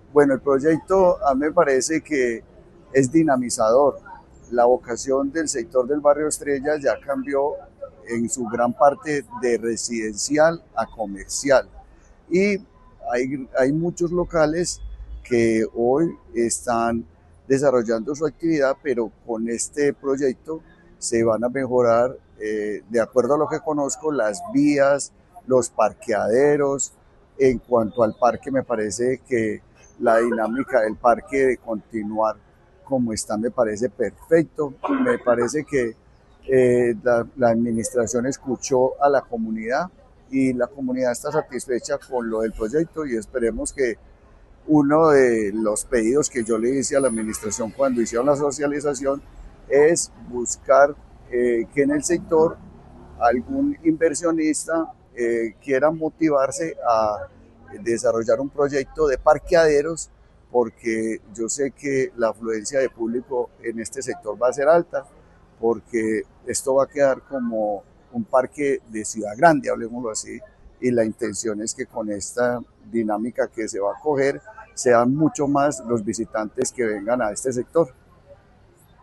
Bueno, el proyecto a mí me parece que es dinamizador. La vocación del sector del barrio Estrella ya cambió en su gran parte de residencial a comercial. Y hay muchos locales que hoy están desarrollando su actividad, pero con este proyecto se van a mejorar, de acuerdo a lo que conozco, las vías, los parqueaderos. En cuanto al parque, me parece que la dinámica del parque de continuar como está me parece perfecto. Me parece que la administración escuchó a la comunidad y la comunidad está satisfecha con lo del proyecto y esperemos que uno de los pedidos que yo le hice a la administración cuando hicieron la socialización es buscar que en el sector algún inversionista quiera motivarse a desarrollar un proyecto de parqueaderos, porque yo sé que la afluencia de público en este sector va a ser alta, porque esto va a quedar como un parque de ciudad grande, hablemoslo así, y la intención es que con esta dinámica que se va a coger sean mucho más los visitantes que vengan a este sector.